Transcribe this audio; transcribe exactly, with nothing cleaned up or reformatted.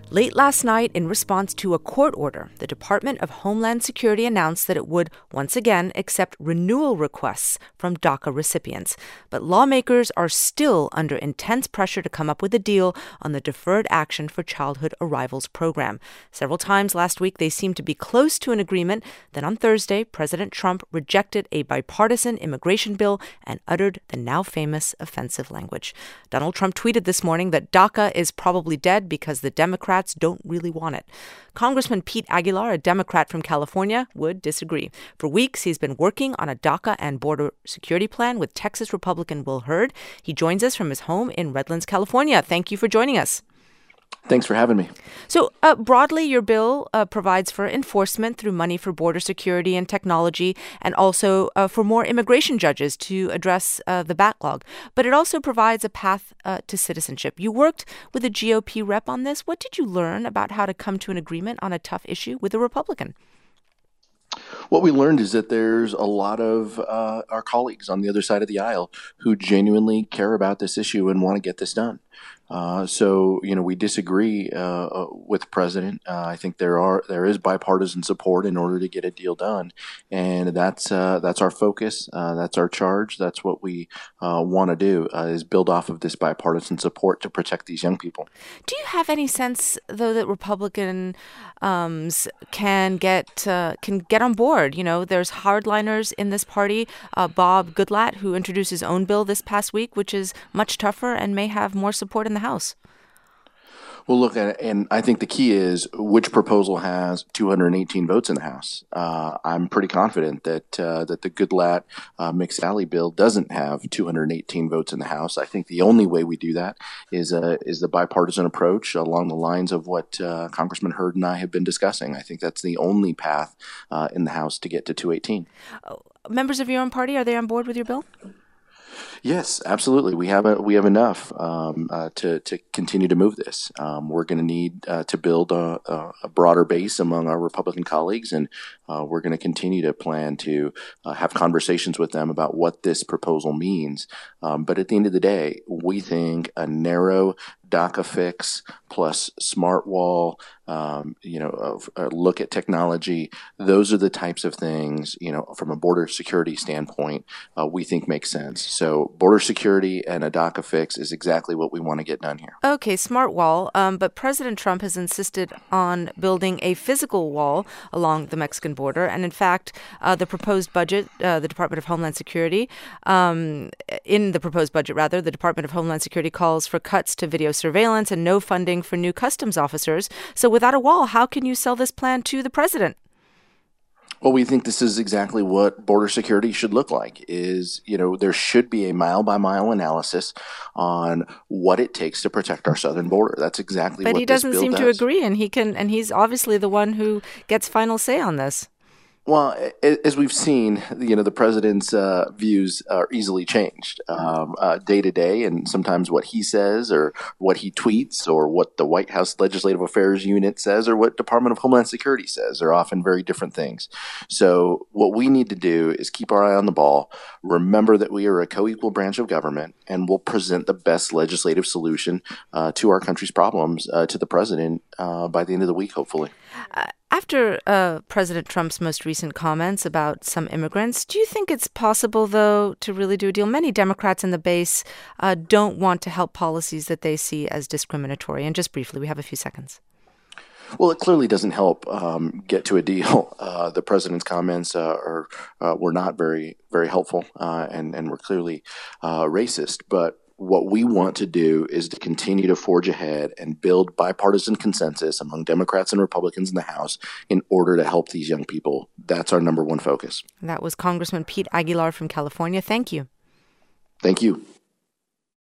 Late last night, in response to a court order, the Department of Homeland Security announced that it would once again accept renewal requests from DACA recipients. But lawmakers are still under intense pressure to come up with a deal on the Deferred Action for Childhood Arrivals program. Several times last week, they seemed to be close to an agreement. Then on Thursday, President Trump rejected a bipartisan immigration bill and uttered the now famous offensive language. Donald Trump tweeted this morning that DACA is probably dead because the Democrats don't really want it. Congressman Pete Aguilar, a Democrat from California, would disagree. For weeks, he's been working on a DACA and border security plan with Texas Republican Will Hurd. He joins us from his home in Redlands, California. Thank you for joining us. Thanks for having me. So uh, broadly, your bill uh, provides for enforcement through money for border security and technology, and also uh, for more immigration judges to address uh, the backlog. But it also provides a path uh, to citizenship. You worked with a G O P rep on this. What did you learn about how to come to an agreement on a tough issue with a Republican? What we learned is that there's a lot of uh, our colleagues on the other side of the aisle who genuinely care about this issue and want to get this done. Uh, so, you know, we disagree uh, with the president. Uh, I think there are there is bipartisan support in order to get a deal done, and that's uh, that's our focus. Uh, that's our charge. That's what we uh, want to do uh, is build off of this bipartisan support to protect these young people. Do you have any sense, though, that Republicans um, can get uh, can get on board? You know, there's hardliners in this party. Uh, Bob Goodlatte, who introduced his own bill this past week, which is much tougher and may have more support in the House. Well, look, and I think the key is which proposal has two hundred eighteen votes in the House. Uh, I'm pretty confident that uh, that the Goodlatte uh, McSally bill doesn't have two hundred eighteen votes in the House. I think the only way we do that is uh, is the bipartisan approach along the lines of what uh, Congressman Hurd and I have been discussing. I think that's the only path uh, in the House to get to two eighteen. Oh, members of your own party, are they on board with your bill? Yes, absolutely. We have a, we have enough um, uh, to to continue to move this. Um, we're going to need uh, to build a, a broader base among our Republican colleagues, and uh, we're going to continue to plan to uh, have conversations with them about what this proposal means. Um, but at the end of the day, we think a narrow DACA fix plus smart wall, um, you know, a, a look at technology. Those are the types of things, you know, from a border security standpoint, uh, we think makes sense. So border security and a DACA fix is exactly what we want to get done here. Okay, smart wall. Um, but President Trump has insisted on building a physical wall along the Mexican border. And in fact, uh, the proposed budget, uh, the Department of Homeland Security, um, in the proposed budget, rather, the Department of Homeland Security calls for cuts to video surveillance and no funding for new customs officers. So without a wall, how can you sell this plan to the president? Well, we think this is exactly what border security should look like. Is, you know, there should be a mile-by-mile analysis on what it takes to protect our southern border. That's exactly what this bill does. But he doesn't seem to agree, and he can, and he's obviously the one who gets final say on this. Well, as we've seen, you know, the president's uh, views are easily changed um, uh, day to day, and sometimes what he says or what he tweets or what the White House Legislative Affairs Unit says or what Department of Homeland Security says are often very different things. So what we need to do is keep our eye on the ball, remember that we are a co-equal branch of government, and we'll present the best legislative solution uh, to our country's problems uh, to the president uh, by the end of the week, hopefully. Uh- After uh, President Trump's most recent comments about some immigrants, do you think it's possible, though, to really do a deal? Many Democrats in the base uh, don't want to help policies that they see as discriminatory. And just briefly, we have a few seconds. Well, it clearly doesn't help um, get to a deal. Uh, the president's comments uh, are uh, were not very, very helpful uh, and, and were clearly uh, racist. But what we want to do is to continue to forge ahead and build bipartisan consensus among Democrats and Republicans in the House in order to help these young people. That's our number one focus. That was Congressman Pete Aguilar from California. Thank you. Thank you.